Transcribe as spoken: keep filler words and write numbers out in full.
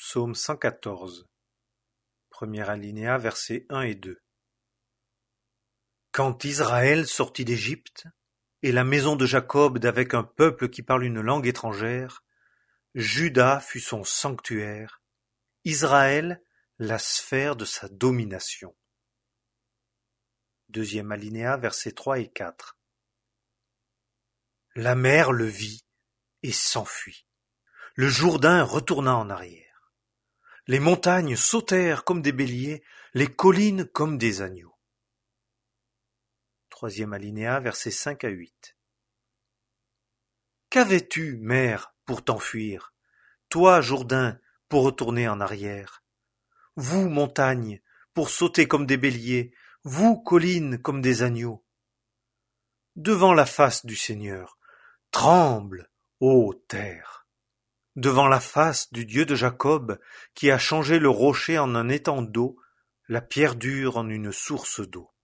Psaume cent quatorze, premier alinéa, versets un et deux. Quand Israël sortit d'Égypte, et la maison de Jacob d'avec un peuple qui parle une langue étrangère, Juda fut son sanctuaire, Israël la sphère de sa domination. Deuxième alinéa, versets trois et quatre. La mer le vit et s'enfuit. Le Jourdain retourna en arrière. Les montagnes sautèrent comme des béliers, les collines comme des agneaux. Troisième alinéa, versets cinq à huit. Qu'avais-tu, mer, pour t'enfuir? Toi, Jourdain, pour retourner en arrière? Vous, montagnes, pour sauter comme des béliers, vous, collines, comme des agneaux? Devant la face du Seigneur, tremble, ô terre! Devant la face du Dieu de Jacob, qui a changé le rocher en un étang d'eau, la pierre dure en une source d'eau.